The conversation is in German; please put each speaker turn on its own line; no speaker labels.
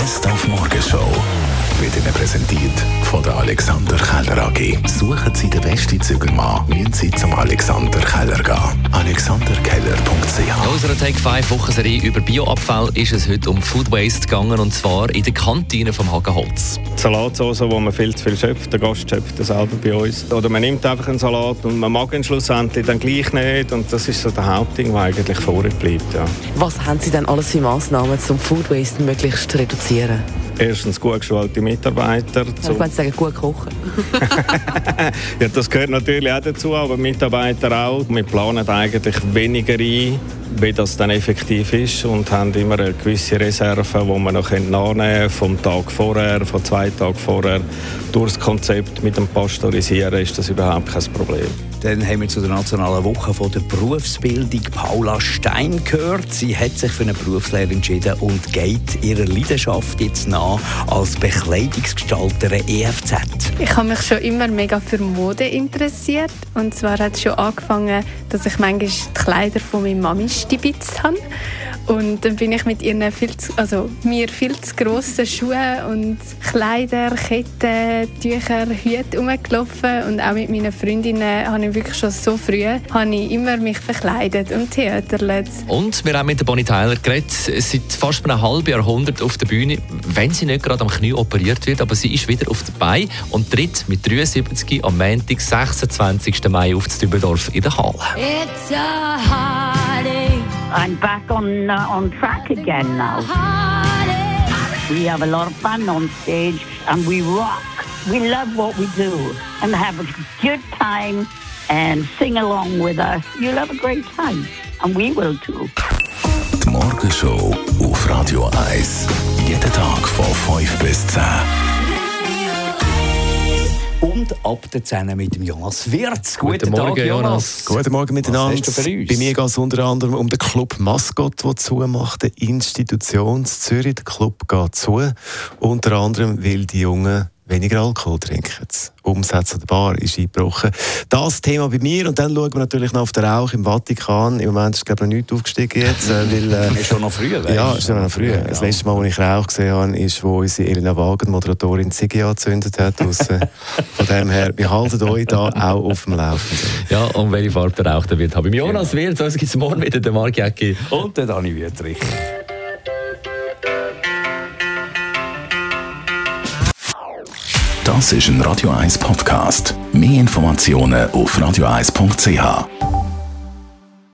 Best auf Morgenshow wird Ihnen präsentiert von der Alexander Keller AG. Suchen Sie den besten Zügelmann, müssen Sie zum Alexander Keller gehen. alexanderkeller.ch.
In unserer Take 5 Wochenserie über Bioabfall ist es heute um Food Waste gegangen, und zwar in der Kantine vom Hagenholz.
Die Salatsauce, wo man viel zu viel schöpft, der Gast schöpft das selber bei uns. Oder man nimmt einfach einen Salat und man mag ihn schlussendlich dann gleich nicht, und das ist so der Hauptding, was eigentlich vorher bleibt. Ja.
Was haben Sie denn alles für Massnahmen, um Food Waste möglichst zu reduzieren?
Erstens gut geschulte Mitarbeiter.
Ich würde sagen, gut kochen.
Ja, das gehört natürlich auch dazu, aber Mitarbeiter auch. Wir planen eigentlich weniger ein, wie das dann effektiv ist, und haben immer eine gewisse Reserve, die wir noch nachnehmen können, vom Tag vorher, von 2 Tagen vorher. Durch das Konzept mit dem Pasteurisieren ist das überhaupt kein Problem.
Dann haben wir zu der nationalen Woche von der Berufsbildung Paula Stein gehört. Sie hat sich für eine Berufslehre entschieden und geht ihrer Leidenschaft jetzt nach als Bekleidungsgestalterin EFZ.
Ich habe mich schon immer mega für Mode interessiert. Und zwar hat es schon angefangen, dass ich manchmal die Kleider von meiner Mami stibitzt habe. Und dann bin ich mit ihren mir viel zu grossen Schuhen und Kleider, Ketten, Tücher, Hüte rumgelaufen. Und auch mit meinen Freundinnen habe ich wirklich schon so früh immer mich verkleidet und theaterlet. Und
wir haben mit der Bonnie Tyler geredet, seit fast einem halben Jahrhundert auf der Bühne, wenn sie nicht gerade am Knie operiert wird, aber sie ist wieder auf der Beine und tritt mit 73 am Montag, 26. Mai auf Dübendorf in der Halle.
It's a heartache. I'm back on track again now. We have a lot of fun on stage and we rock. We love what we do and have a good time and sing along with us. You'll have a great time and we will too.
Die Morgenshow auf Radio 1. Jeden Tag von 5 bis 10.
Und ab der 10 mit dem Jonas Wirz.
Guten Morgen,
Tag,
Jonas.
Guten Morgen miteinander.
Was hast du für uns?
Bei mir geht es unter anderem um den Club Mascot, der zumacht. Der Institution Zürich, der Club geht zu. Unter anderem, weil die Jungen weniger Alkohol trinken. Umsatz an der Bar ist eingebrochen. Das Thema bei mir. Und dann schauen wir natürlich noch auf den Rauch im Vatikan. Im Moment ist, glaube ich, noch nichts aufgestiegen jetzt.
Ist schon noch früh, weißt du?
Ja, ist schon noch früh. Das letzte Mal, als ich Rauch gesehen habe, ist, wo unsere Elena Wagen, Moderatorin, Ziggy angezündet hat. Von dem her, wir halten euch da auch auf dem Laufenden.
Ja, und welche Farbe der Rauch da wird haben. Beim Jonas Wirz, uns gibt es morgen wieder den Marc Jäcki.
Und den Dani Wüthrich.
Das ist ein Radio 1 Podcast. Mehr Informationen auf radio1.ch.